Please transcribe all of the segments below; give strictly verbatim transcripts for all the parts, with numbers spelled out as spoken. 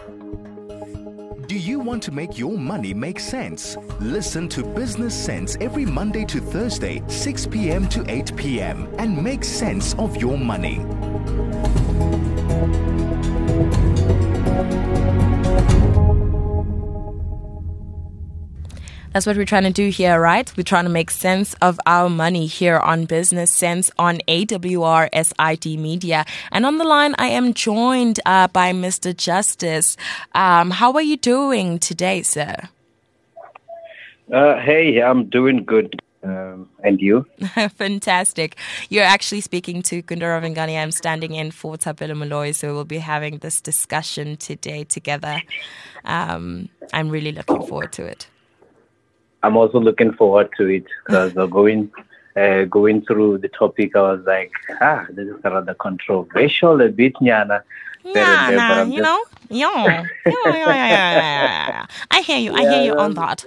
Do you want to make your money make sense? Listen to Business Sense every Monday to Thursday, six p.m. to eight p.m. and make sense of your money. That's what we're trying to do here, right? We're trying to make sense of our money here on Business Sense on A W R S I D Media. And on the line, I am joined uh, by Mister Justice. Um, how are you doing today, sir? Uh, hey, I'm doing good. Um, and you? Fantastic. You're actually speaking to Kundura Vingani. I'm standing in for Tapelo Moloi, so we'll be having this discussion today together. Um, I'm really looking forward to it. I'm also looking forward to it because uh, going uh, going through the topic, I was like, ah, this is rather controversial a bit, Nyana. Yeah, nah, you just... know, yeah, yeah, yeah, yeah, yeah, yeah. I hear you. I hear you on that.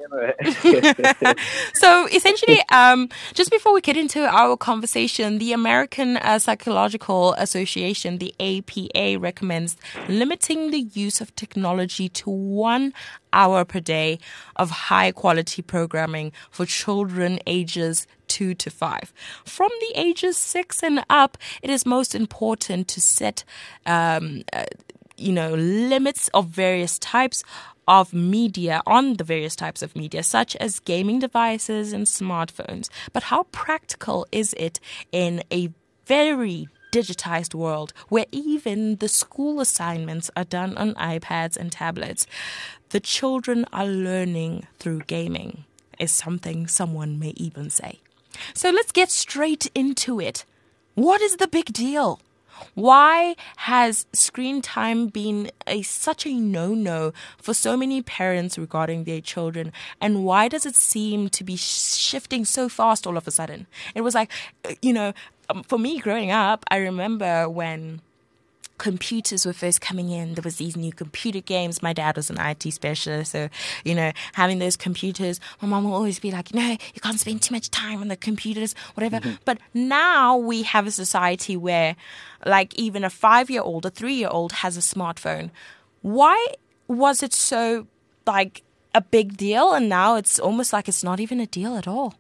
So essentially, um, just before we get into our conversation, the American uh, Psychological Association, the A P A, recommends limiting the use of technology to one hour per day of high quality programming for children ages two to five. From the ages six and up, it is most important to set, um, uh, you know, limits of various types of media on the various types of media, such as gaming devices and smartphones. But how practical is it in a very digitized world where even the school assignments are done on iPads and tablets? The children are learning through gaming, is something someone may even say. So let's get straight into it. What is the big deal? Why has screen time been a such a no-no for so many parents regarding their children? And why does it seem to be shifting so fast all of a sudden? It was like, you know, for me growing up, I remember when computers were first coming in, there was these new computer games. My dad was an I T specialist, so, you know, having those computers, my mom will always be like, no, you can't spend too much time on the computers, whatever. Mm-hmm. But now we have a society where, like, even a five-year-old, a three-year-old has a smartphone. Why was it so, like, a big deal, and now it's almost like it's not even a deal at all?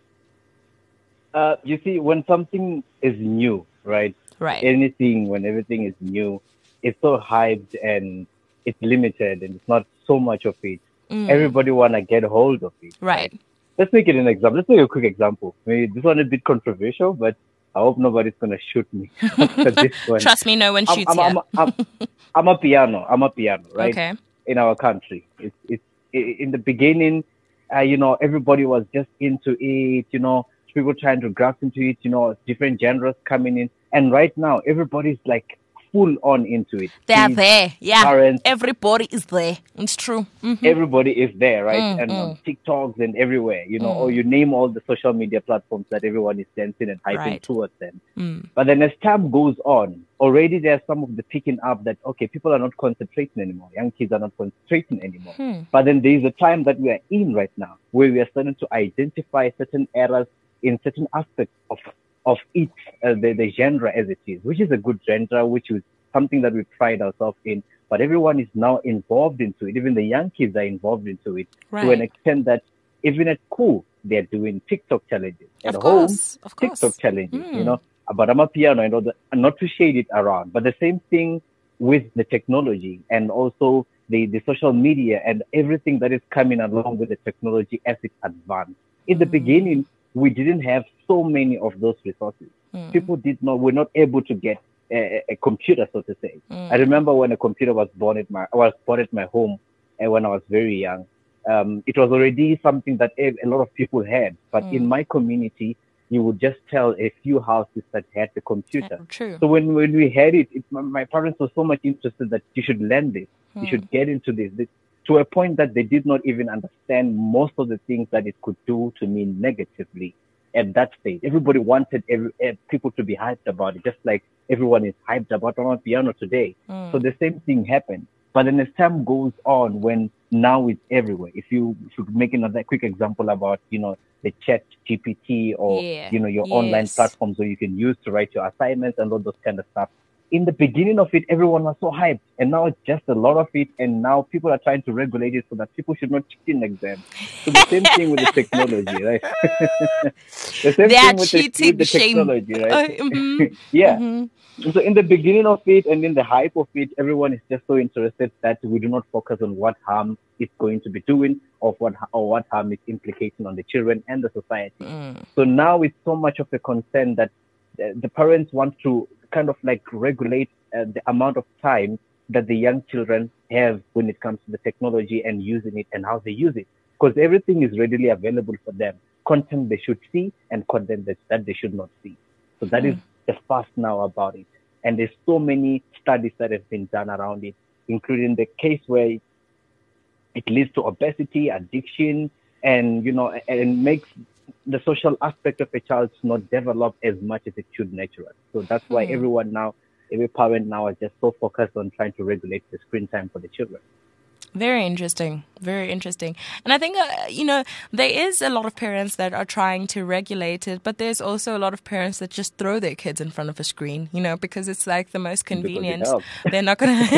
Uh, you see, when something is new, right? Right. Anything, when everything is new, it's so hyped and it's limited and it's not so much of it. Mm. Everybody want to get hold of it. Right. right. Let's make it an example. Let's make a quick example. Maybe this one is a bit controversial, but I hope nobody's going to shoot me for this one. Trust me, no one shoots I'm, I'm, I'm, I'm, I'm a piano. I'm a piano, right? Okay. In our country. It's, it's, it, in the beginning, uh, you know, everybody was just into it, you know, people trying to grasp into it, you know, different genres coming in. And right now, everybody's like full on into it. They're Kids, there. Yeah. Parents, everybody is there. It's true. Mm-hmm. Everybody is there, right? Mm, and mm. on TikToks and everywhere, you know, mm. or you name all the social media platforms that everyone is dancing and hyping right. towards them. Mm. But then as time goes on, already there's some of the picking up that, okay, people are not concentrating anymore. Young kids are not concentrating anymore. Hmm. But then there is a time that we are in right now where we are starting to identify certain errors in certain aspects of of it, uh, the, the genre as it is, which is a good genre, which is something that we pride ourselves in. But everyone is now involved into it. Even the young kids are involved into it right. to an extent that even at school, they're doing TikTok challenges. At of home, course, of course. TikTok challenges, mm. you know. But I'm a piano, you know, the, not to shade it around, but the same thing with the technology and also the, the social media and everything that is coming along with the technology as it advances. In mm. the beginning, we didn't have so many of those resources. Mm. People did not, were not able to get a, a computer, so to say. Mm. I remember when a computer was born at my, was bought at my home and when I was very young. Um, it was already something that a, a lot of people had. But mm. in my community, you would just tell a few houses that had the computer. Yeah, true. So when, when we had it, it, my parents were so much interested that you should learn this. Mm. You should get into this. this. To a point that they did not even understand most of the things that it could do to me negatively at that stage. Everybody wanted every, uh, people to be hyped about it, just like everyone is hyped about on piano today. Mm. So the same thing happened. But then as time goes on, when now it's everywhere, if you should make another quick example about, you know, the Chat G P T or, yeah. you know, your yes. online platforms where you can use to write your assignments and all those kind of stuff, in the beginning of it, everyone was so hyped, and now it's just a lot of it, and now people are trying to regulate it so that people should not cheat in exams. So the same thing with the technology, right? The same They are thing with the, cheating with the shame. technology, right? Uh, mhm, Yeah. mhm. So in the beginning of it and in the hype of it, everyone is just so interested that we do not focus on what harm it's going to be doing or what or what harm it's implicating on the children and the society. Mm. So now it's so much of a concern that uh, the parents want to kind of like regulate uh, the amount of time that the young children have when it comes to the technology and using it and how they use it. Because everything is readily available for them. Content they should see and content that, that they should not see. So that mm. is the fuss now about it. And there's so many studies that have been done around it, including the case where it leads to obesity, addiction, and, you know, and makes the social aspect of a child not develop as much as it should naturally. So that's why mm. everyone now, every parent now is just so focused on trying to regulate the screen time for the children. Very interesting. Very interesting. And I think, uh, you know, there is a lot of parents that are trying to regulate it, but there's also a lot of parents that just throw their kids in front of a screen, you know, because it's like the most convenient. They're not going to...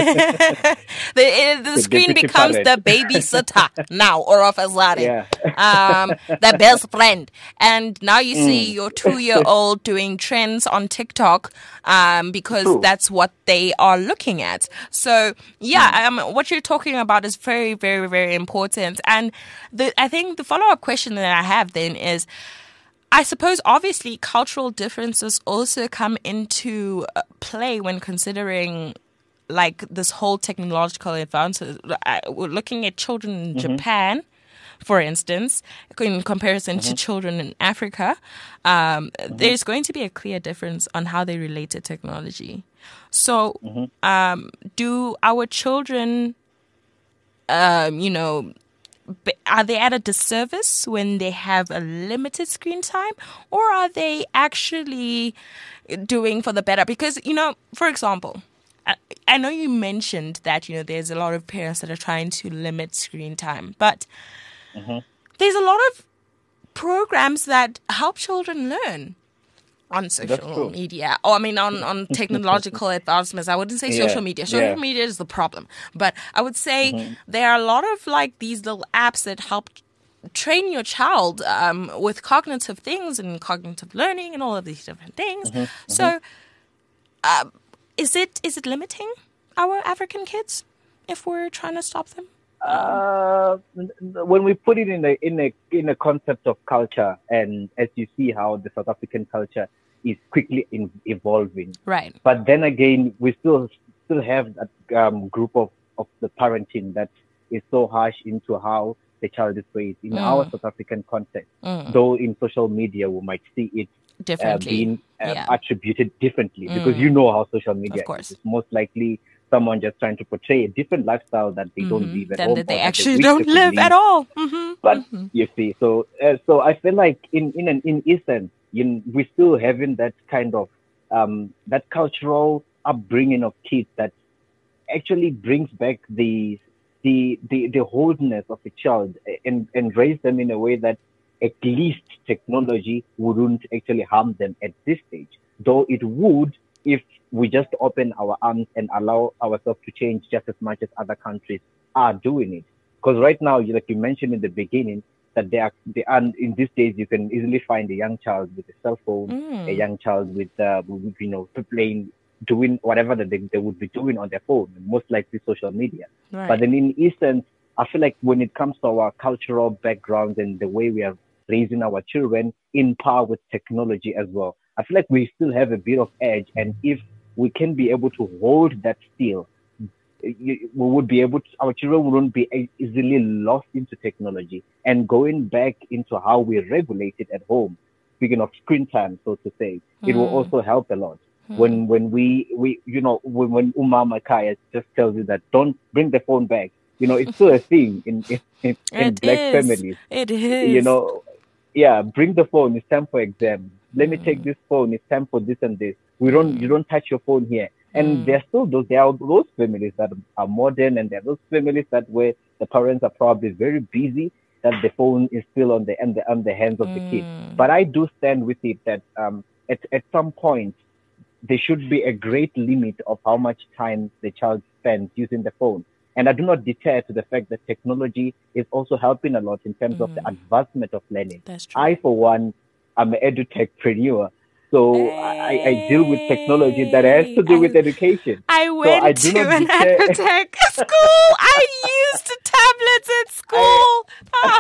The, the screen becomes the babysitter now, or of a sudden. Yeah. um, the best friend. And now you see mm. your two-year-old doing trends on TikTok um, because True. That's what they are looking at. So, yeah, mm. um, what you're talking about is very, very, very important. And the, I think the follow-up question that I have then is, I suppose obviously cultural differences also come into play when considering like this whole technological advances. We're looking at children in mm-hmm. Japan, for instance, in comparison mm-hmm. to children in Africa, um, mm-hmm. there's going to be a clear difference on how they relate to technology. So mm-hmm. um, do our children, um, you know, are they at a disservice when they have a limited screen time, or are they actually doing for the better? Because, you know, for example, I, I know you mentioned that, you know, there's a lot of parents that are trying to limit screen time, but mm-hmm. there's a lot of programs that help children learn on social media. Or, I mean, on, on technological advancements. I wouldn't say yeah, social media. Social yeah. media is the problem. But I would say mm-hmm. there are a lot of, like, these little apps that help train your child um, with cognitive things and cognitive learning and all of these different things. Mm-hmm. So, uh, is it is it limiting our African kids if we're trying to stop them? Uh, when we put it in a in a in a concept of culture, and as you see how the South African culture is quickly in, evolving, right? But then again, we still still have that um, group of, of the parenting that is so harsh into how the child is raised in mm. our South African context. Mm. Though in social media we might see it differently, uh, being uh, yeah. attributed differently, mm. because you know how social media is. It's most likely someone just trying to portray a different lifestyle that they mm-hmm. don't live at then home. That they actually don't live live at all. Mm-hmm. But mm-hmm. you see, so uh, so I feel like in in an in essence, you, we're still having that kind of um, that cultural upbringing of kids that actually brings back the the the, the wholeness of a child and and raise them in a way that at least technology wouldn't actually harm them at this stage, though it would if we just open our arms and allow ourselves to change just as much as other countries are doing it. Because right now, like you mentioned in the beginning, that they are, they are in these days, you can easily find a young child with a cell phone, mm. a young child with, uh, with, you know, playing, doing whatever that they, they would be doing on their phone, most likely social media. Right. But then in essence, I feel like when it comes to our cultural background and the way we are raising our children in par with technology as well, I feel like we still have a bit of edge. And if we can be able to hold that still, we would be able to, our children wouldn't be easily lost into technology. And going back into how we regulate it at home, speaking of screen time, so to say, mm. it will also help a lot. Mm. When when we, we you know, when, when Umama Kaya just tells you that don't bring the phone back, you know, it's still a thing in, in, in, in black is. families. It is. You know, yeah, bring the phone, it's time for exam. Let mm. me take this phone, it's time for this and this. We don't, mm. you don't touch your phone here. And mm. there are still those, there are those families that are modern, and there are those families that where the parents are probably very busy, that the phone is still on the, on the, on the hands of mm. the kids. But I do stand with it that, um, at, at some point, there should be a great limit of how much time the child spends using the phone. And I do not deter to the fact that technology is also helping a lot in terms mm. of the advancement of learning. That's true. I, for one, am an edutechpreneur. So hey. I, I deal with technology that has to do I, with education. I went so I do to not an edutech school. I used tablets at school. Ah,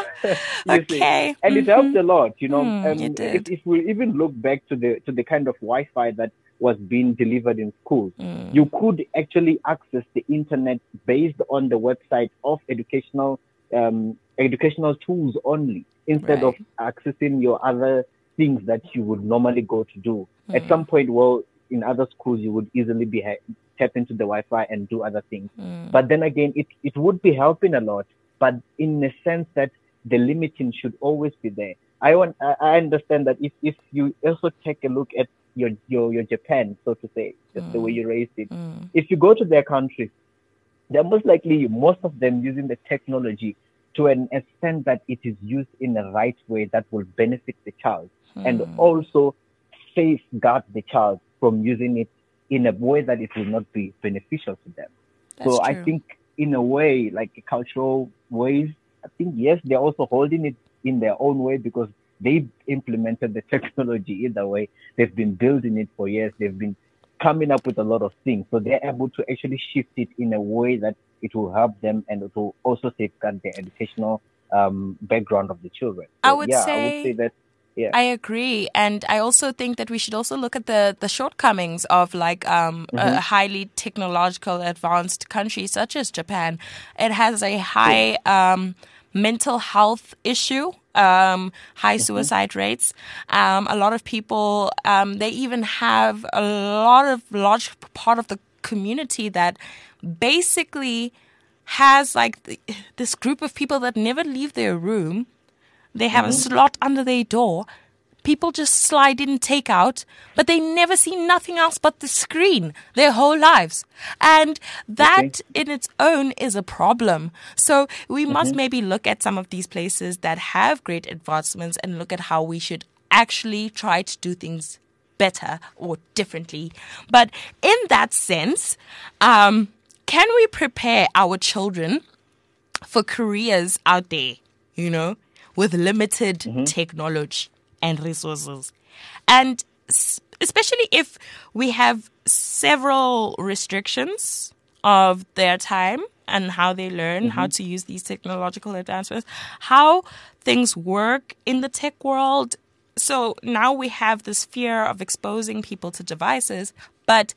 okay. See, and mm-hmm. it helped a lot, you know. Mm, um, it did. If, if we even look back to the to the kind of Wi-Fi that was being delivered in schools, mm. you could actually access the internet based on the website of educational um, educational tools only, instead right. of accessing your other things that you would normally go to do. Mm. At some point, well, in other schools, you would easily be ha- tap into the Wi-Fi and do other things. Mm. But then again, it, it would be helping a lot, but in the sense that the limiting should always be there. I want, I understand that if, if you also take a look at your, your, your Japan, so to say, just mm. the way you raised it, mm. if you go to their countries, they're most likely, most of them using the technology to an extent that it is used in the right way that will benefit the child mm. and also safeguard the child from using it in a way that it will not be beneficial to them. That's so true. I think in a way, like cultural ways, I think, yes, they're also holding it in their own way because they've implemented the technology either way. They've been building it for years. They've been coming up with a lot of things. So they're able to actually shift it in a way that it will help them and it will also safeguard the educational um, background of the children. So, I would yeah, say... I would say that Yeah. I agree. And I also think that we should also look at the, the shortcomings of like um, mm-hmm. a highly technological advanced country such as Japan. It has a high um, mental health issue, um, high suicide mm-hmm. rates. Um, a lot of people, um, they even have a lot of large part of the community that basically has like the, this group of people that never leave their room. They have mm-hmm. a slot under their door. People just slide in, take out, but they never see nothing else but the screen their whole lives. And that okay. in its own is a problem. So we mm-hmm. must maybe look at some of these places that have great advancements and look at how we should actually try to do things better or differently. But in that sense, um, can we prepare our children for careers out there, you know, with limited mm-hmm. technology and resources? And especially if we have several restrictions of their time and how they learn mm-hmm. how to use these technological advancements, how things work in the tech world. So now we have this fear of exposing people to devices, but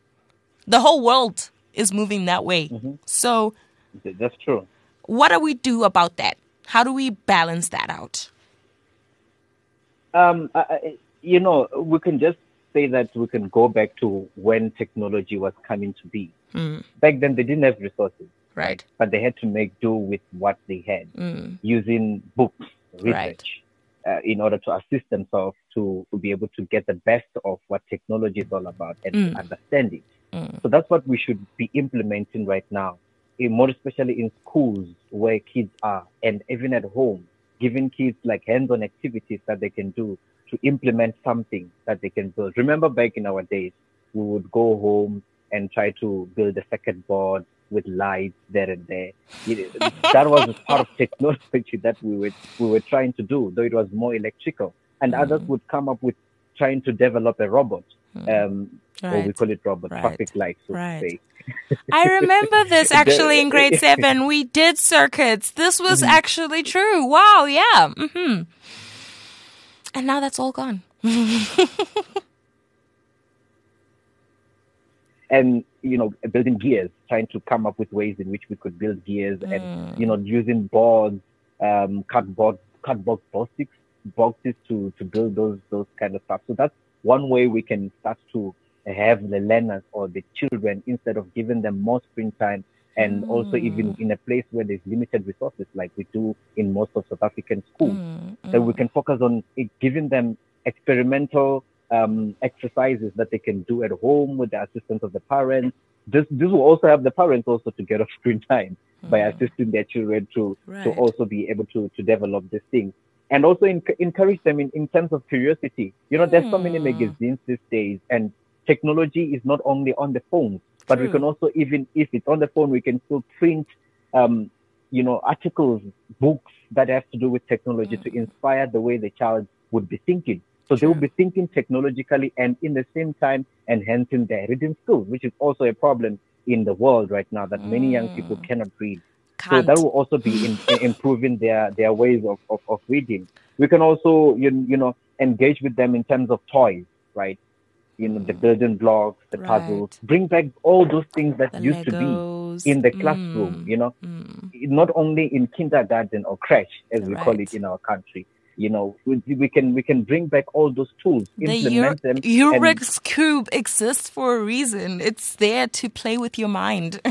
the whole world is moving that way. Mm-hmm. So that's true. What do we do about that? How do we balance that out? Um, I, you know, we can just say that we can go back to when technology was coming to be. Mm. Back then, they didn't have resources. Right. But they had to make do with what they had, mm. using books, research, right. uh, in order to assist themselves to, to be able to get the best of what technology is all about and mm. to understand it. Mm. So that's what we should be implementing right now. More especially in schools where kids are, and even at home, giving kids like hands-on activities that they can do to implement something that they can build. Remember back in our days, we would go home and try to build a circuit board with lights there and there. It, that was part of technology that we were we were trying to do, though it was more electrical. And mm. others would come up with trying to develop a robot. Um, right. Or we call it robot, right. traffic lights, so right. to say. I remember this actually in grade seven. We did circuits. This was mm-hmm. actually true. Wow, yeah. Mm-hmm. And now that's all gone. And, you know, building gears, trying to come up with ways in which we could build gears mm. and, you know, using boards, um, cardboard, cardboard boxes, boxes to, to build those, those kind of stuff. So that's one way we can start to have the learners or the children, instead of giving them more screen time, and mm. also even in a place where there's limited resources like we do in most of South African schools, mm. Mm. that we can focus on it, giving them experimental um, exercises that they can do at home with the assistance of the parents. This, this will also have the parents also to get off screen time mm. by assisting their children to, right. to also be able to, to develop these things. And also in, encourage them in, in terms of curiosity. You know, there's so many magazines these days, and technology is not only on the phone, but True. we can also, even if it's on the phone, we can still print, um, you know, articles, books that have to do with technology mm. to inspire the way the child would be thinking. So True. They will be thinking technologically and in the same time enhancing their reading skills, which is also a problem in the world right now, that mm. many young people cannot read. Can't. So that will also be in, in improving their, their ways of, of, of reading. We can also, you, you know, engage with them in terms of toys, right? You know, the building blocks, the right. puzzles, bring back all those things that the used Legos. to be in the classroom, mm. you know, mm. not only in kindergarten or creche, as we right. call it in our country. You know, we, we can we can bring back all those tools, the implement Euro- them. Rubik's and- Cube exists for a reason. It's there to play with your mind.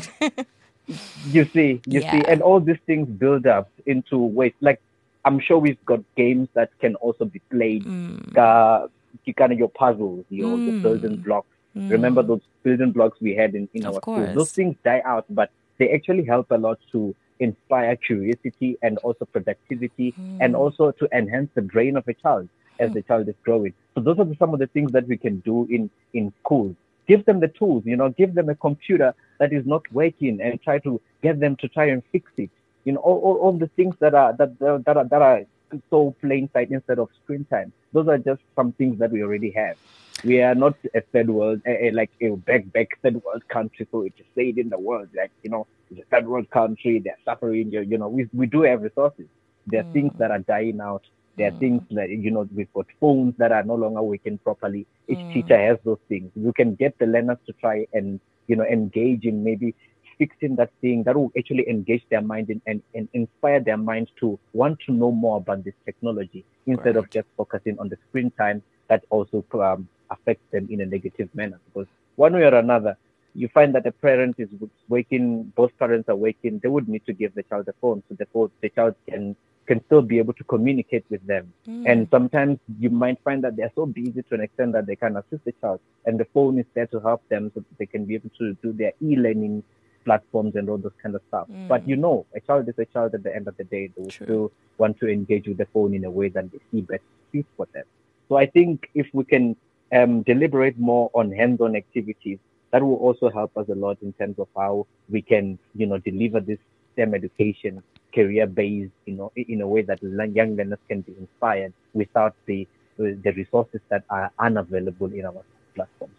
You see, you yeah. see, and all these things build up into ways. Like, I'm sure we've got games that can also be played. Mm. Uh, kind of your puzzles, your, mm. your building blocks. Mm. Remember those building blocks we had in, in our schools? Those things die out, but they actually help a lot to inspire curiosity and also productivity mm. and also to enhance the brain of a child as mm. the child is growing. So those are some of the things that we can do in, in schools. Give them the tools, you know, give them a computer that is not working and try to get them to try and fix it. You know, all, all, all the things that are, that, that are, that are so plain sight instead of screen time. Those are just some things that we already have. We are not a third world, a, a, like a back, back third world country. So it's just say it in the world, like, you know, it's a third world country. They're suffering. You, you know, we, we do have resources. There are mm. things that are dying out. There are mm. things that, you know, we've got phones that are no longer working properly. Each mm. teacher has those things. You can get the learners to try and, you know, engage in maybe fixing that thing that will actually engage their mind in, and, and inspire their mind to want to know more about this technology instead right. of just focusing on the screen time that also um, affects them in a negative manner. Because one way or another, you find that a parent is working, both parents are working, they would need to give the child a phone so the, phone, the child can can still be able to communicate with them. Mm. And sometimes you might find that they're so busy to an extent that they can assist the child. And the phone is there to help them so that they can be able to do their e-learning platforms and all those kind of stuff. Mm. But you know, a child is a child at the end of the day. They will True. Still want to engage with the phone in a way that they see best fit for them. So I think if we can um, deliberate more on hands-on activities, that will also help us a lot in terms of how we can, you know, deliver this STEM education, career-based, you know, in a way that young learners can be inspired without the the resources that are unavailable in our platforms.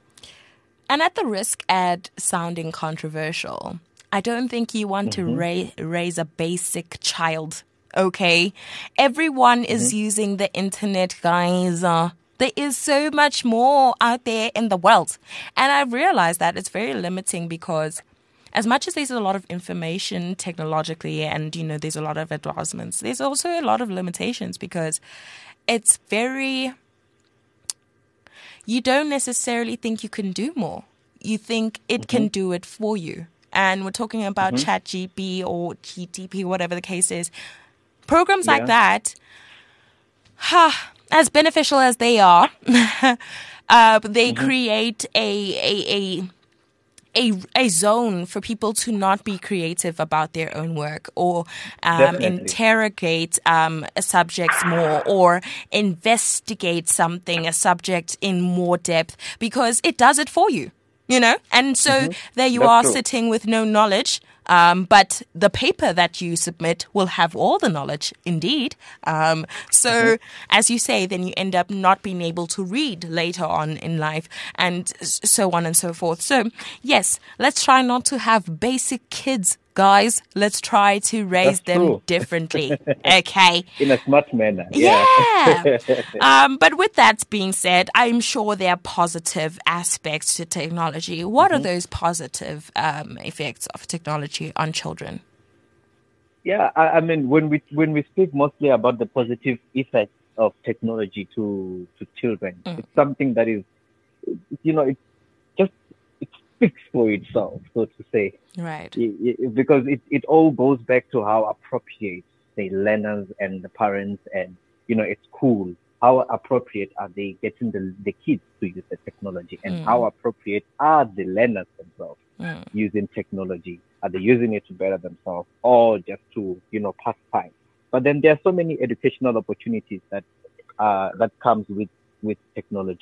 And at the risk at sounding controversial, I don't think you want mm-hmm. to ra- raise a basic child, okay? Everyone mm-hmm. is using the internet, guys. Uh, there is so much more out there in the world. And I've realized that it's very limiting because as much as there's a lot of information technologically and, you know, there's a lot of advancements, there's also a lot of limitations because it's very... You don't necessarily think you can do more. You think it mm-hmm. can do it for you. And we're talking about mm-hmm. ChatGPT or G T P, whatever the case is. Programs yeah. like that, ha, as beneficial as they are, uh, they mm-hmm. create a a a A, a zone for people to not be creative about their own work or um, interrogate um, subjects more or investigate something, a subject in more depth because it does it for you, you know? And so mm-hmm. there you That's are true. Sitting with no knowledge. Um, but the paper that you submit will have all the knowledge, indeed. Um, so, mm-hmm. as you say, then you end up not being able to read later on in life and so on and so forth. So, yes, let's try not to have basic kids, guys. Let's try to raise That's them true. Differently. Okay. In a smart manner. Yeah. yeah. um, but with that being said, I'm sure there are positive aspects to technology. What mm-hmm. are those positive um, effects of technology on children? Yeah, I, I mean, when we when we speak mostly about the positive effects of technology to to children, mm. it's something that is, you know, it's just it speaks for itself, so to say. Right. It, it, because it, it all goes back to how appropriate the learners and the parents and, you know, at school, how appropriate are they getting the, the kids to use the technology and mm. how appropriate are the learners themselves mm. using technology? Are they using it to better themselves or just to, you know, pass time? But then there are so many educational opportunities that uh, that comes with, with technology.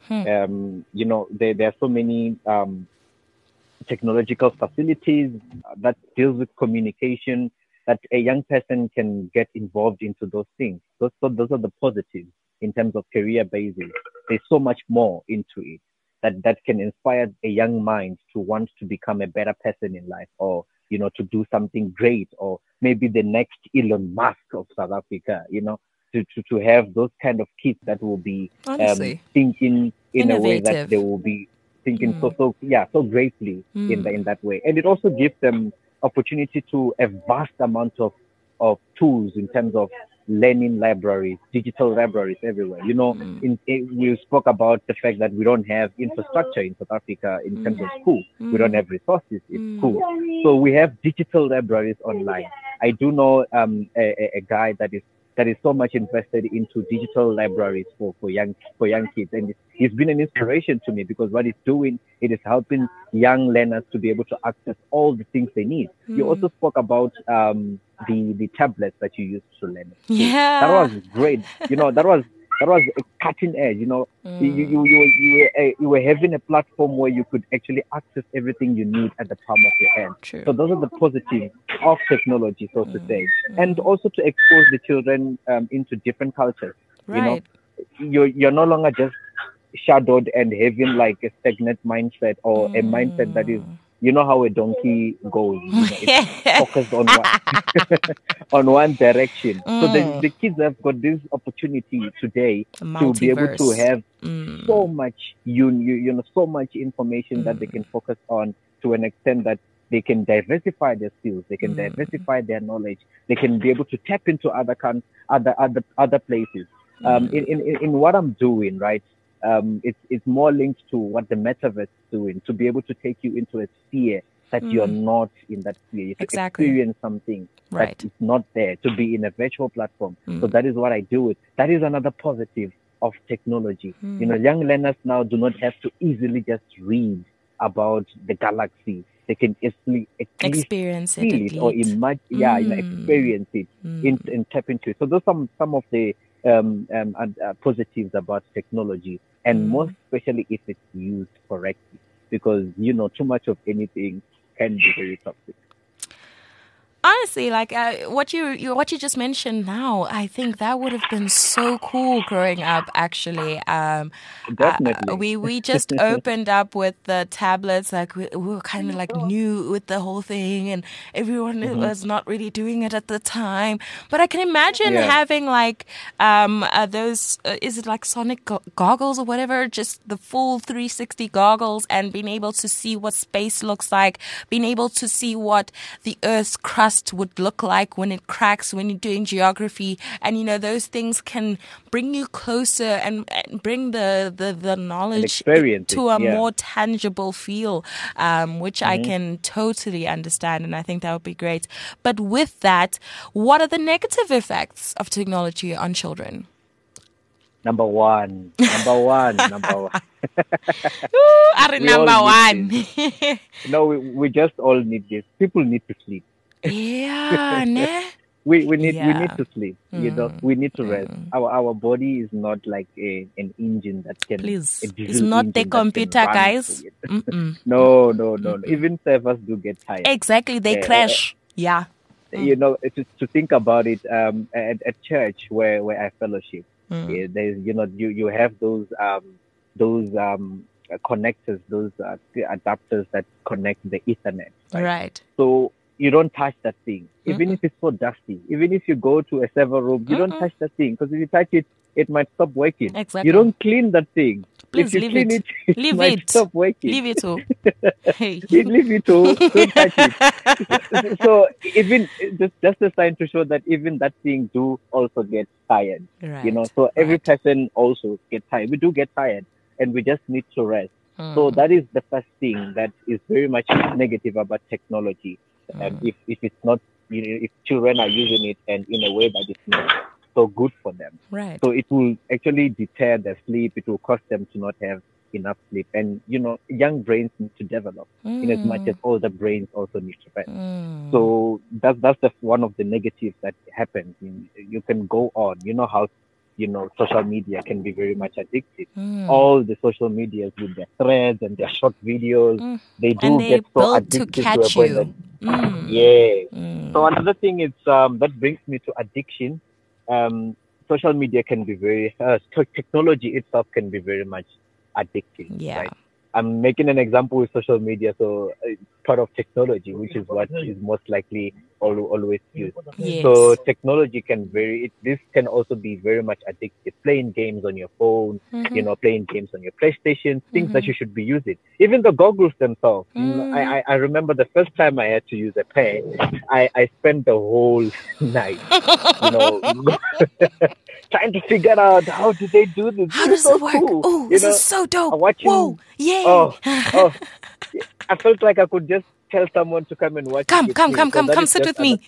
Hmm. Um, you know, there, there are so many um, technological facilities that deals with communication that a young person can get involved into those things. Those, so those are the positives in terms of career basis. There's so much more into it that, that can inspire a young mind to want to become a better person in life, or, you know, to do something great, or maybe the next Elon Musk of South Africa, you know, to, to, to have those kind of kids that will be um, Honestly. thinking in a way that Innovative. they will be thinking so so yeah so greatly in the, in that way, and it also gives them opportunity to a vast amount of of tools in terms of learning libraries, digital libraries everywhere. You know, in, in we spoke about the fact that we don't have infrastructure in South Africa in terms of school. We don't have resources in school, so we have digital libraries online. I do know um, a, a guy that is that is so much invested into digital libraries for, for young for young kids, and he's been an inspiration to me, because what he's doing, it is helping young learners to be able to access all the things they need. Mm. You also spoke about um, the the tablets that you used to learn. Yeah, that was great. You know, that was that was a cutting edge. You know, mm. you, you you you you were uh, you were having a platform where you could actually access everything you need at the palm of your hand. True. So those are the positives of technology, so mm. to say, mm. and also to expose the children um, into different cultures. Right. You know, you're you're no longer just shadowed and having like a stagnant mindset, or mm. a mindset that is, you know how a donkey goes, you know, it's focused on one on one direction. Mm. So the, the kids have got this opportunity today to be able to have mm. so much you, you you know so much information mm. that they can focus on, to an extent that they can diversify their skills, they can mm. diversify their knowledge, they can be able to tap into other con- other other other places. Mm. Um, in, in in what I'm doing, right? Um, it's it's more linked to what the metaverse is doing, to be able to take you into a sphere that mm. you're not in that sphere. You exactly. experience something right. that is not there, to be in a virtual platform. Mm. So that is what I do with. That is another positive of technology. Mm. You know, young learners now do not have to easily just read about the galaxy. They can easily experience it, feel it, or imagine, mm. yeah, you know, experience it, mm. in, and tap into it. So those are some, some of the um, um, uh, positives about technology, and mm. most especially if it's used correctly, because, you know, too much of anything can be very toxic. Honestly, like uh, what you, you what you just mentioned now, I think that would have been so cool growing up. Actually, um, definitely. Uh, we we just opened up with the tablets. Like we, we were kind of like new with the whole thing, and everyone mm-hmm. was not really doing it at the time. But I can imagine yeah. having like um, uh, those. Uh, is it like sonic go- goggles or whatever? Just the full three sixty goggles, and being able to see what space looks like, being able to see what the Earth's crust would look like when it cracks, when you're doing geography. And, you know, those things can bring you closer and, and bring the, the, the knowledge to it, a yeah. more tangible feel, um, which mm-hmm. I can totally understand. And I think that would be great. But with that, what are the negative effects of technology on children? Number one, number one, number one. Ooh, are number one. No, we, we just all need this. People need to sleep. Yeah, ne? we we need yeah. we need to sleep. Mm. You know, we need to rest. Mm. Our our body is not like a an engine that can. Please, it's not the computer, guys. no, no, no, no. Even servers do get tired. Exactly, they uh, crash. Uh, yeah. You know, to, to think about it, um, at, at church where, where I fellowship, mm. yeah, there's you know you, you have those um those um connectors, those uh, adapters that connect the Ethernet. Right. right. So you don't touch that thing, even mm-hmm. if it's so dusty. Even if you go to a server room, you mm-hmm. don't touch that thing, because if you touch it, it might stop working. Exactly. You don't clean that thing. Please if you leave clean it. it, it leave might it. stop working. Leave it too. Hey. Leave it too. Don't touch it. So even just just a sign to show that even that thing do also get tired. Right. You know, so every right. person also get tired. We do get tired, and we just need to rest. Mm. So that is the first thing that is very much negative about technology. Mm. Um, if if it's not, you know, if children are using it and in a way that is not so good for them, right? So it will actually deter their sleep. It will cause them to not have enough sleep, and you know, young brains need to develop mm. in as much as older brains also need to rest. Mm. So that's that's the, one of the negatives that happens. You, you can go on. You know how you know, social media can be very much addictive. Mm. All the social medias with their threads and their short videos, Mm. they do And they get so built to addictive to, a catch point that, you. Mm. yeah. Mm. So another thing is um, that brings me to addiction. Um, social media can be very, uh, t- technology itself can be very much addictive, Yeah. right? I'm making an example with social media, so it's part of technology, which is what is most likely al- always used. Yes. So technology can very, it, this can also be very much addictive. Playing games on your phone, Mhm. you know, playing games on your PlayStation, things that Mhm. you should be using. Even the goggles themselves. You know, Mm. I, I I remember the first time I had to use a pair, I, I spent the whole night, you know, trying to figure out how do they do this. How This is does it so work? cool. Oh, You this know, is so dope. I'm watching. Whoa, yay. Oh, oh, I felt like I could just tell someone to come and watch it Come, with come, me. come, So come, that come is sit just with me.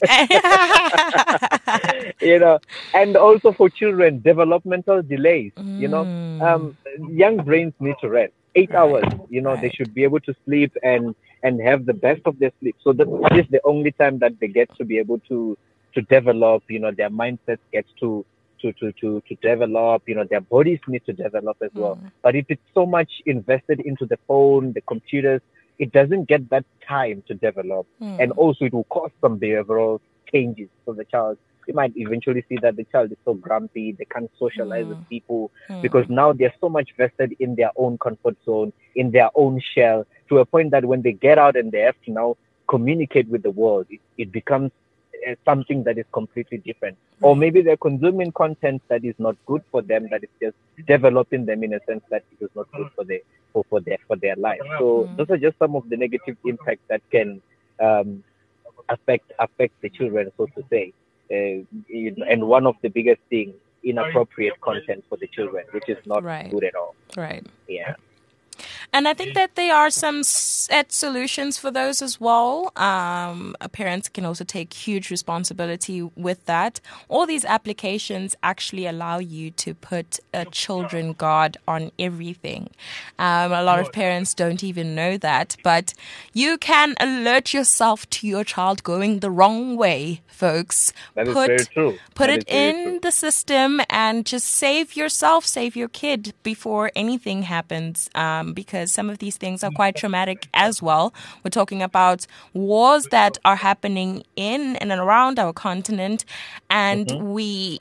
another, you know, and also for children, developmental delays. You know, Mm. um, young brains need to rest. Eight Right, hours. You know, they right. should be able to sleep and and have the best of their sleep. So that that is the only time that they get to be able to to develop. You know, their mindset gets to to to to to develop. You know, their bodies need to develop as well. Mm. But if it's so much invested into the phone, the computers, it doesn't get that time to develop. Mm. And also it will cause some behavioral changes for the child. You might eventually see that the child is so grumpy, they can't socialize Mm. with people Mm. because now they're so much vested in their own comfort zone, in their own shell, to a point that when they get out and they have to now communicate with the world, it, it becomes uh, something that is completely different. Or Right. maybe they're consuming content that is not good for them, that is just developing them in a sense that it is not good for their for, for their for their life. So Mm. those are just some of the negative impacts that can um, affect affect the children, so to say. Uh, you know, and one of the biggest things, inappropriate content for the children, which is not Right. good at all. Right. Yeah. And I think that there are some set solutions for those as well. Um, parents can also take huge responsibility with that. All these applications actually allow you to put a children guard on everything. Um, a lot of parents don't even know that, but you can alert yourself to your child going the wrong way, folks. That is put, very true. Put That it is very in true. the system and just save yourself, save your kid before anything happens, um, because some of these things are quite traumatic as well. We're talking about wars that are happening in and around our continent, and Mhm. we,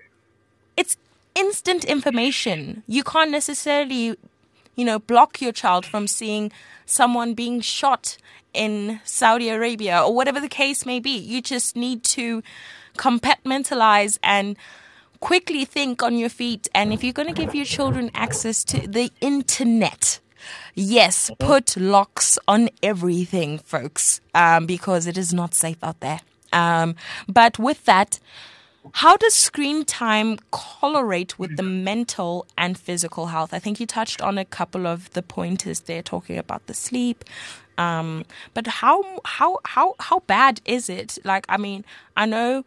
it's instant information. You can't necessarily, you know, block your child from seeing someone being shot in Saudi Arabia or whatever the case may be. You just need to compartmentalize and quickly think on your feet. And if you're going to give your children access to the internet, yes, put locks on everything, folks, um, because it is not safe out there. Um, but with that, how does screen time correlate with the mental and physical health? I think you touched on a couple of the pointers there, talking about the sleep. Um, but how how how how bad is it? Like, I mean, I know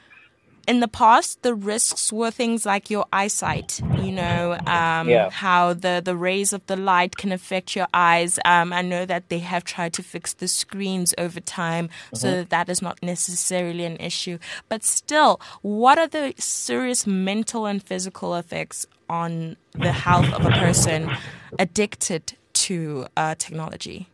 in the past, the risks were things like your eyesight, you know, um, Yeah. how the, the rays of the light can affect your eyes. Um, I know that they have tried to fix the screens over time so that that is not necessarily an issue. But still, what are the serious mental and physical effects on the health of a person addicted to uh, technology?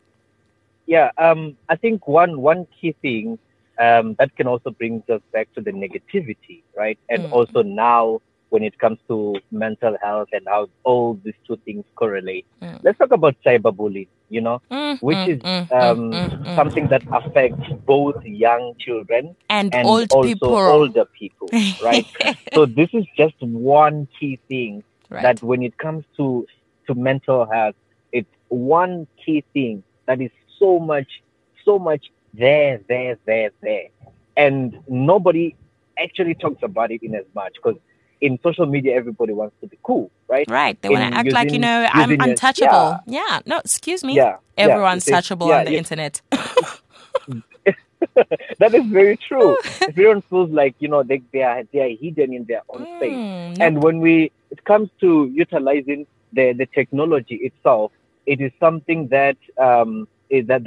Yeah. Um. I think one one key thing um, that can also bring us back to the negativity, right? And Mm. also now when it comes to mental health and how all these two things correlate. Mm. Let's talk about cyberbullying, you know, Mm, which mm, is mm, um, mm, mm, mm. something that affects both young children And and old also people. older people, right? So this is just one key thing Right. that when it comes to to mental health, it's one key thing that is so much, so much there, there, there, there, and nobody actually talks about it in as much because in social media everybody wants to be cool, right? Right. They want In to act like, you using- know, I'm using it- untouchable. Yeah. No, excuse me. Yeah, yeah, Everyone's it is- touchable yeah, on the yeah. internet. That is very true. Everyone feels like you know they they are they are hidden in their own space. Mm, And nope. when we it comes to utilizing the the technology itself, it is something that um is that that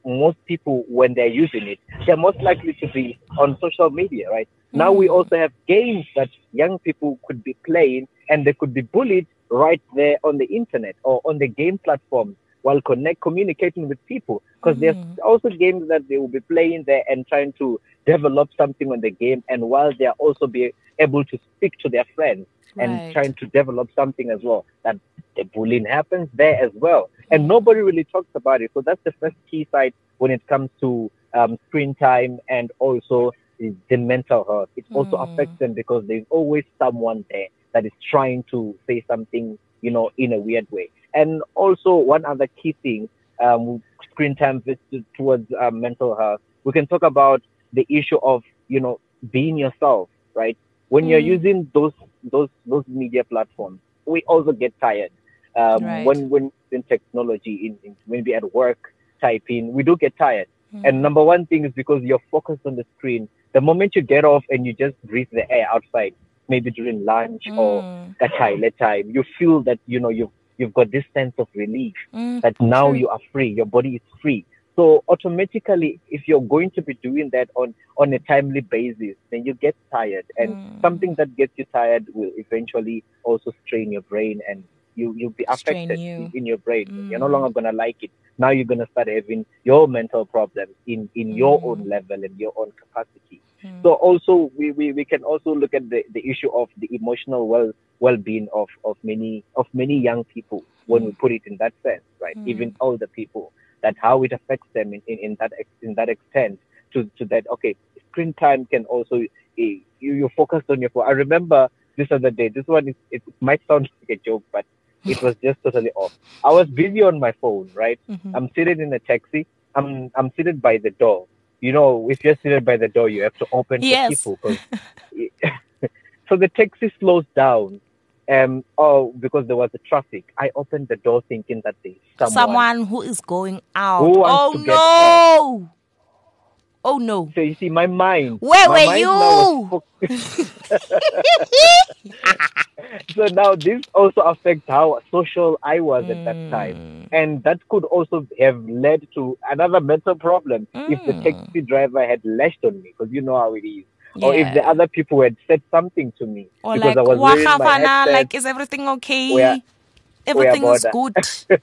most people, when they're using it, they're most likely to be on social media, right? Mm. Now we also have games that young people could be playing, and they could be bullied right there on the internet or on the game platform while connect communicating with people, because mm. there's also games that they will be playing there and trying to develop something on the game, and while they are also be able to speak to their friends right. and trying to develop something as well, that the bullying happens there as well, and nobody really talks about it. So that's the first key side when it comes to um, screen time and also the mental health. It also mm. affects them because there's always someone there that is trying to say something, you know, in a weird way. And also one other key thing, um, screen time towards um, mental health, we can talk about the issue of, you know, being yourself, right? When mm. you're using those those those media platforms, we also get tired. Um, right. When when in technology, in, in maybe at work, typing, we do get tired. Mm. And number one thing is because you're focused on the screen. The moment you get off and you just breathe the air outside, maybe during lunch mm. or the toilet time, you feel that, you know, you've you've got this sense of relief mm, that now true. You are free, your body is free. So automatically, if you're going to be doing that on, on a timely basis, then you get tired. And mm. something that gets you tired will eventually also strain your brain, and you, you'll be affected you. in, in your brain. Mm. You're no longer going to like it. Now you're going to start having your mental problems in, in mm. your own level and your own capacity. Mm. So also, we, we, we can also look at the, the issue of the emotional well well-being of, of many of many young people when mm. we put it in that sense, right? Mm. Even older people, that how it affects them in, in, in that in that extent to, to that, okay, screen time can also, uh, you, you're focused on your phone. I remember this other day, this one, is, it might sound like a joke, but it was just totally off. I was busy on my phone, right? Mm-hmm. I'm sitting in a taxi. I'm I'm seated by the door. You know, if you're seated by the door, you have to open yes. for people. So the taxi slows down. Um, oh, because there was a traffic. I opened the door thinking that there's someone, someone who is going out. Oh no! Oh no! So you see, my mind. Where my were mind you? Now so now this also affects how social I was mm. at that time, and that could also have led to another mental problem mm. if the taxi driver had lashed on me, because you know how it is. Yeah. Or if the other people had said something to me, or because like, I was wearing my headset, like, is everything okay? Where, everything is good.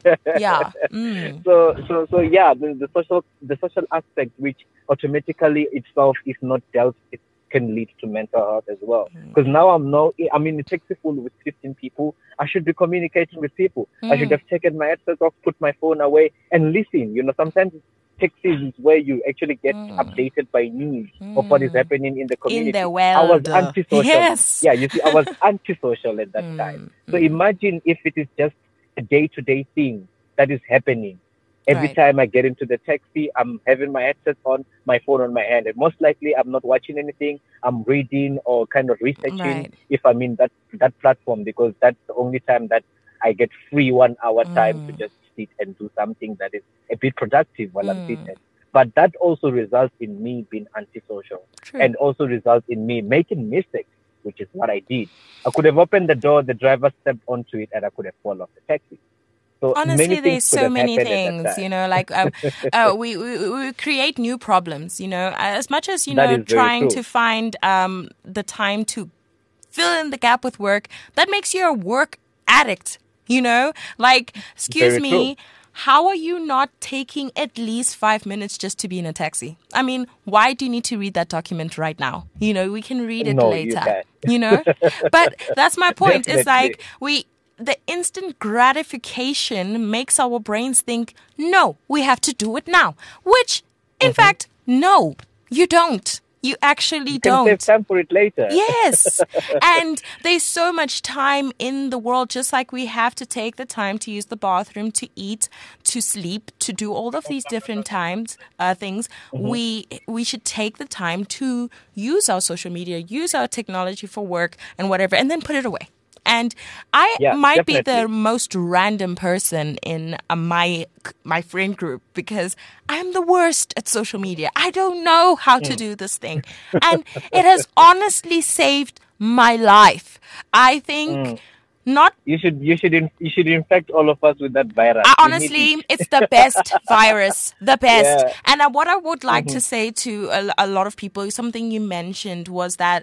yeah. Mm. So, so, so, yeah. The, the social, the social aspect, which automatically itself is not dealt, it can lead to mental health as well. Because mm. now I'm no, I'm in a taxi full with fifteen people. I should be communicating with people. Mm. I should have taken my headset off, put my phone away, and listen. You know, sometimes taxis is where you actually get mm. updated by news mm. of what is happening in the community. In the world. I was antisocial. Yes. Yeah, you see, I was antisocial at that mm. time. So mm. imagine if it is just a day-to-day thing that is happening. Every right. time I get into the taxi, I'm having my headset on, my phone on my hand. And most likely, I'm not watching anything. I'm reading or kind of researching right. if I'm in that, that platform, because that's the only time that I get free one hour time mm. to just sit and do something that is a bit productive while mm. I'm seated. But that also results in me being antisocial. True. And also results in me making mistakes, which is what I did. I could have opened the door, the driver stepped onto it, and I could have fallen off the taxi. So honestly, there's so many things, you know, like um, uh, we, we we create new problems, you know, as much as, you know, trying to find um, the time to fill in the gap with work, that makes you a work addict, you know, like, excuse very me, true. How are you not taking at least five minutes just to be in a taxi? I mean, why do you need to read that document right now? You know, we can read it no, later, you, you know, but that's my point. Definitely. It's like we... the instant gratification makes our brains think, no, we have to do it now. Which, in mm-hmm. fact, no, you don't. You actually you can don't. Save time for it later. Yes. And there's so much time in the world, just like we have to take the time to use the bathroom, to eat, to sleep, to do all of these different times, uh, things. Mm-hmm. We we should take the time to use our social media, use our technology for work and whatever, and then put it away. And I yeah, might definitely. be the most random person in uh, my my friend group, because I'm the worst at social media. I don't know how to mm. do this thing. And it has honestly saved my life. I think mm. Not You should you should in, you should infect all of us with that virus. I, We need honestly, it. it's the best virus, the best. Yeah. And uh, what I would like to say to a, a lot of people, something you mentioned was that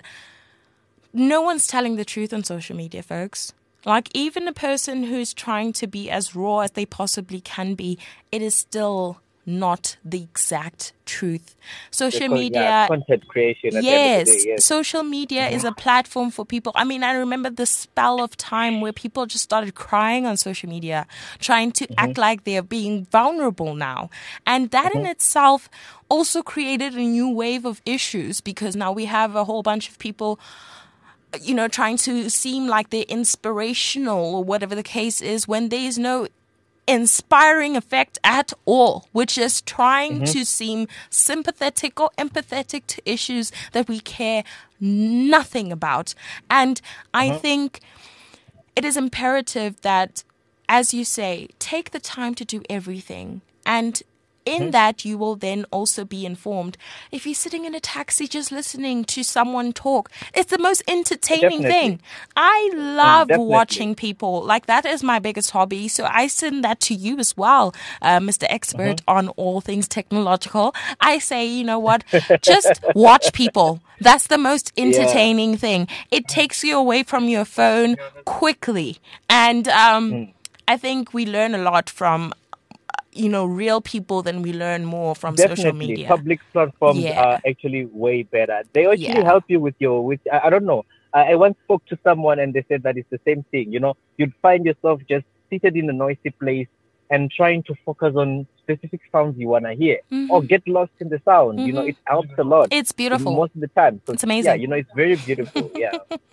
no one's telling the truth on social media, folks. Like, even a person who's trying to be as raw as they possibly can be, it is still not the exact truth. Social Because, media, yeah, content creation. At the end of the yes, day, yes. social media is a platform for people. I mean, I remember the spell of time where people just started crying on social media, trying to act like they're being vulnerable now. And that in itself also created a new wave of issues, because now we have a whole bunch of people, you know, trying to seem like they're inspirational or whatever the case is, when there is no inspiring effect at all, which is trying to seem sympathetic or empathetic to issues that we care nothing about. And I think it is imperative that, as you say, take the time to do everything. And in that, you will then also be informed. If you're sitting in a taxi just listening to someone talk, it's the most entertaining Definitely. thing. I love definitely. watching people. Like, that is my biggest hobby. So I send that to you as well, uh, Mister Expert on all things technological. I say, you know what? Just watch people. That's the most entertaining thing. It takes you away from your phone quickly. And um, I think we learn a lot from, you know, real people than we learn more from Definitely, social media. public platforms Yeah. are actually way better. They actually Yeah. help you with your, with I, I don't know. I, I once spoke to someone and they said that it's the same thing. You know, you'd find yourself just seated in a noisy place and trying to focus on specific sounds you want to hear, or get lost in the sound. You know, it helps a lot. It's beautiful. Most of the time. So, It's amazing. Yeah, you know, it's very beautiful. Yeah.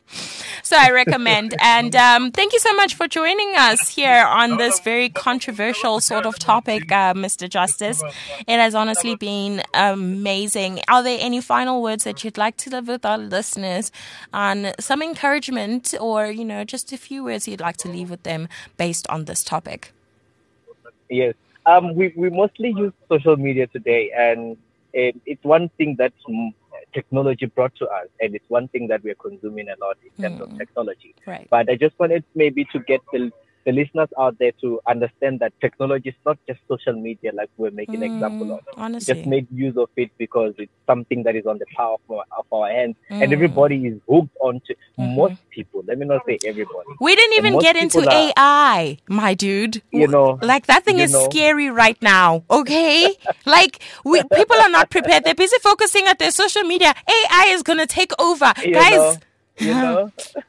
So I recommend. And um, thank you so much for joining us here on this very controversial sort of topic, uh, Mister Justice. It has honestly been amazing. Are there any final words that you'd like to leave with our listeners, on some encouragement, or, you know, just a few words you'd like to leave with them based on this topic? Yes. Um, we, we mostly use social media today, and um, it's one thing that mm, technology brought to us, and it's one thing that we are consuming a lot in terms of technology. Right. But I just wanted maybe to get the, the listeners out there to understand that technology is not just social media like we're making an example of. Honestly. Just made use of it because it's something that is on the power of our, of our hands, and everybody is hooked onto most people. Let me not say everybody. We didn't even most get into people are- A I, my dude. You know, Like, that thing you is know. scary right now, okay? Like, we, people are not prepared. They're busy focusing at their social media. A I is going to take over. You Guys, know, you know,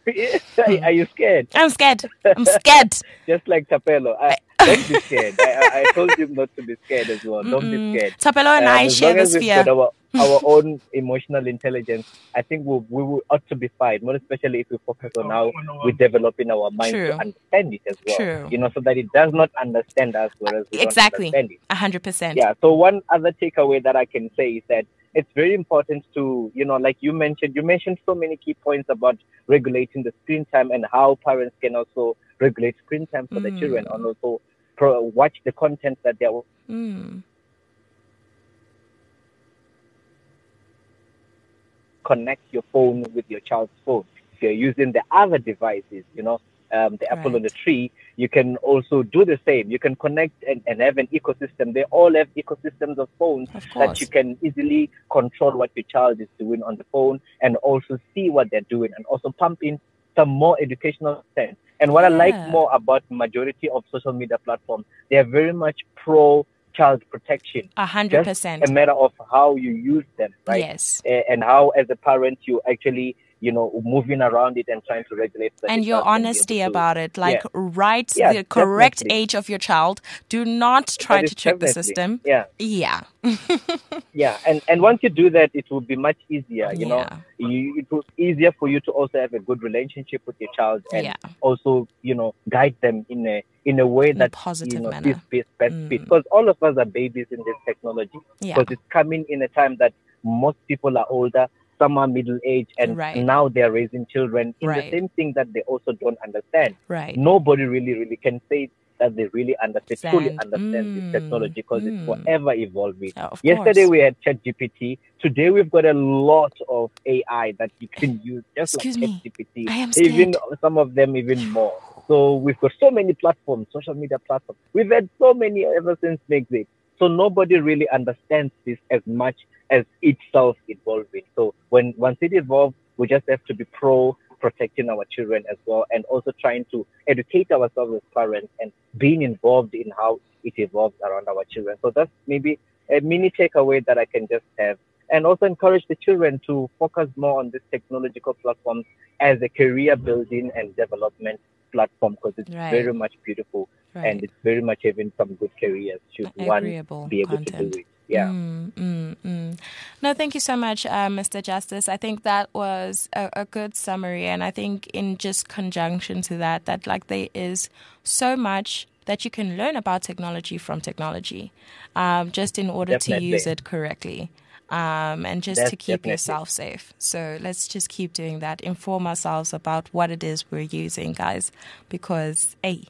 are you scared? I'm scared. I'm scared. Just like Tapelo, I, don't be scared. I, I, I told him not to be scared as well. Don't be scared. Tapelo and Um, I as share long as this we've fear. got our, our own emotional intelligence, I think we'll, we will ought to be fine. More especially if we focus on how we're developing our mind True. to understand it as well. True. You know, so that it does not understand us, whereas we Exactly. don't understand it. A hundred percent. Yeah. So one other takeaway that I can say is that it's very important to, you know, like you mentioned, you mentioned so many key points about regulating the screen time and how parents can also regulate screen time for the children, and also pro- watch the content that they're Mm. connect your phone with your child's phone. If you're using the other devices, you know, um, the apple Right. on the tree, you can also do the same. You can connect and, and have an ecosystem. They all have ecosystems of phones Of that course. you can easily control what your child is doing on the phone, and also see what they're doing, and also pump in some more educational content. And what I like Yeah. more about majority of social media platforms, they are very much pro child protection. A hundred Just percent. a matter of how you use them, right? Yes. A- and how, as a parent, you actually, you know, moving around it and trying to regulate. so that And the your child can be honesty able to- about it, like, Yeah. write Yeah, the correct definitely. age of your child. Do not try That to is trick the definitely- system. Yeah, Yeah. yeah, and and once you do that, it will be much easier. You know, Yeah. you, it will be easier for you to also have a good relationship with your child, and Yeah. also, you know, guide them in a in a way a that positive you know manner. fits best best fit. Because all of us are babies in this technology. Yeah. Because it's coming in a time that most people are older, some are middle age, and Right. now they're raising children in Right. the same thing that they also don't understand. Right. Nobody really, really can say that they really understand, fully Understand. understand Mm, this technology, because mm. it's forever evolving. Yeah, of Yesterday course. we had ChatGPT. Today we've got a lot of A I that you can use, just Excuse like me. ChatGPT. I am Even scared. some of them even more. So we've got so many platforms, social media platforms. We've had so many ever since Megxit. So nobody really understands this as much as itself evolving. So when once it evolves, we just have to be pro protecting our children as well, and also trying to educate ourselves as parents and being involved in how it evolves around our children. So that's maybe a mini takeaway that I can just have. And also encourage the children to focus more on this technological platform as a career building and development platform, because it's right. very much beautiful right. and it's very much having some good careers should Agreeable one be able content. to do it. Yeah. Mm, mm, mm. No, thank you so much, uh, Mister Justice. I think that was a, a good summary. And I think in just conjunction to that, that like there is so much that you can learn about technology from technology, um, just in order Definitely. to use it correctly. Um, and just That's to keep definitely. yourself safe. So let's just keep doing that. Inform ourselves about what it is we're using, guys, because, hey,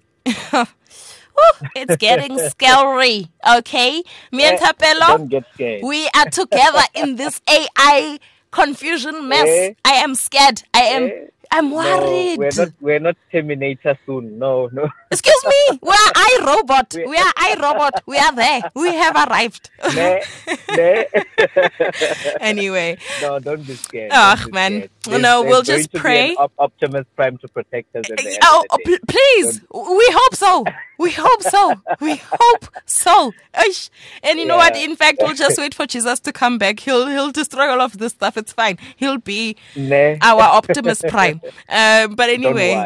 it's getting scary, okay? Me and Thapelo, Don't get scared. We are together in this A I confusion mess. Eh? I am scared. I am... Eh? I'm worried. No, we're not. We're not Terminator soon. No, no. Excuse me. We are iRobot. We are iRobot. We are there. We have arrived. Ne, ne. Anyway. No, don't be scared. Oh be man. Scared. There's, no, there's we'll just pray. Op- Optimus Prime to protect us. At the end oh, of the day. please. Don't. We hope so. We hope so. We hope so. And you know yeah. what? In fact, we'll just wait for Jesus to come back. He'll he'll destroy all of this stuff. It's fine. He'll be ne. our Optimus Prime. Uh, but anyway,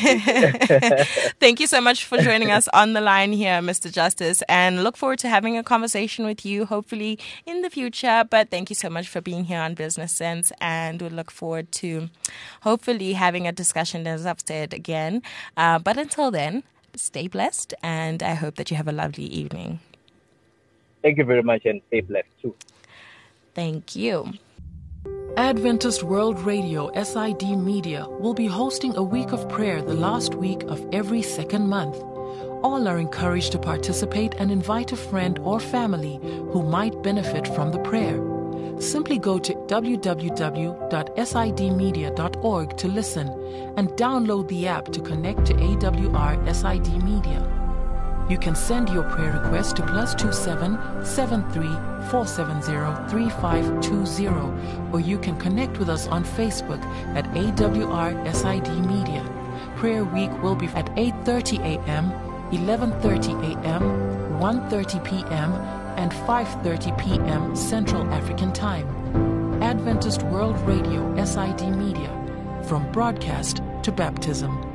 thank you so much for joining us on the line here, Mister Justice, and look forward to having a conversation with you, hopefully in the future. But thank you so much for being here on Business Sense, and we look forward to hopefully having a discussion, as I've said again. Uh, but until then, stay blessed, and I hope that you have a lovely evening. Thank you very much, and stay blessed too. Thank you. Adventist World Radio S I D Media will be hosting a week of prayer the last week of every second month. All are encouraged to participate and invite a friend or family who might benefit from the prayer. Simply go to w w w dot s i d media dot org to listen and download the app to connect to A W R S I D Media. You can send your prayer request to plus two seven seven three four seven zero three five two zero, or you can connect with us on Facebook at A W R S I D Media. Prayer week will be at eight thirty a.m., eleven thirty a.m., one thirty p.m., and five thirty p.m. Central African Time. Adventist World Radio S I D Media, from broadcast to baptism.